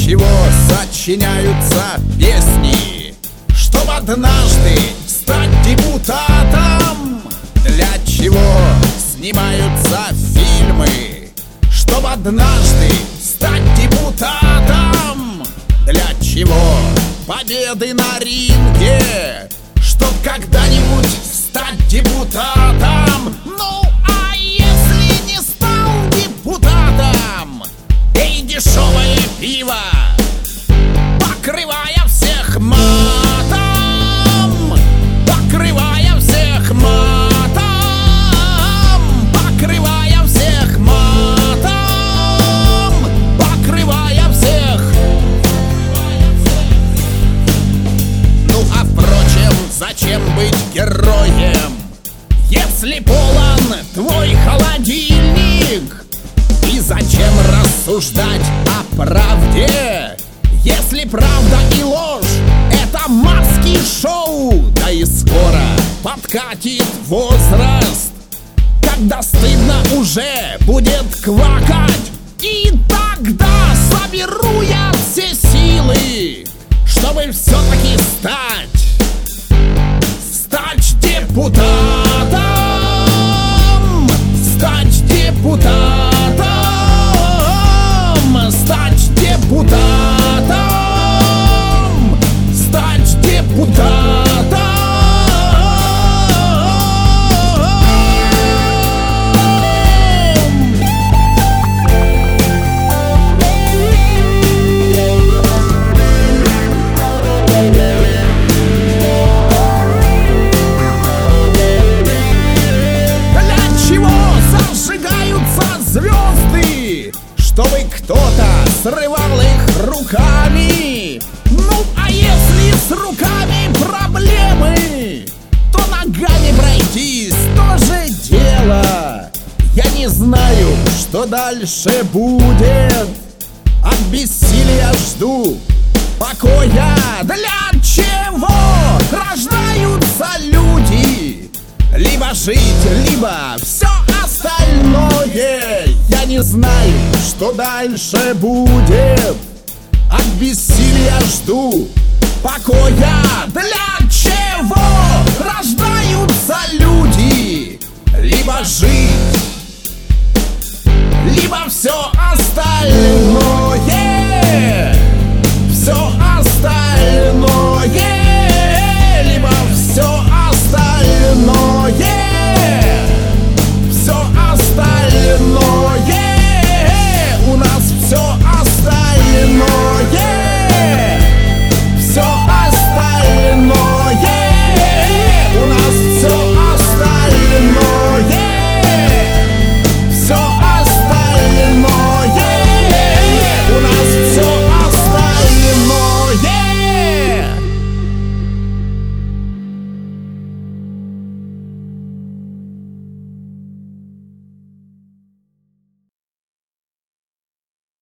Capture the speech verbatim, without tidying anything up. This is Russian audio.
чего сочиняются песни? Чтоб однажды стать депутатом. Для чего снимаются фильмы? Чтоб однажды стать депутатом. Для чего победы на ринге? Чтоб когда-нибудь стать депутатом. Ну, а если не стал депутатом? Эй, дешевое пиво, покрывая всех матом, покрывая всех матом, покрывая всех матом, покрывая всех. Ну, а впрочем, зачем быть героем, если полон твой холодильник? И зачем рассуждать о правде, если правда и ложь — это маски-шоу? Да и скоро подкатит возраст, когда стыдно уже будет квакать. И тогда соберу я все силы, чтобы все-таки стать, стать депутатом, стать депутатом. Стать депутатом, стать депутатом. Для чего зажигаются звезды? Чтобы кто-то срывал их руками. Ну, а если с руками проблемы, то ногами пройтись тоже дело. Я не знаю, что дальше будет. От бессилия жду покоя. Для чего рождаются люди? Либо жить, либо все остальное. Я не знаю, что дальше будет. От бессилия жду покоя. Для чего рождаются люди? Либо жить, либо все остальное.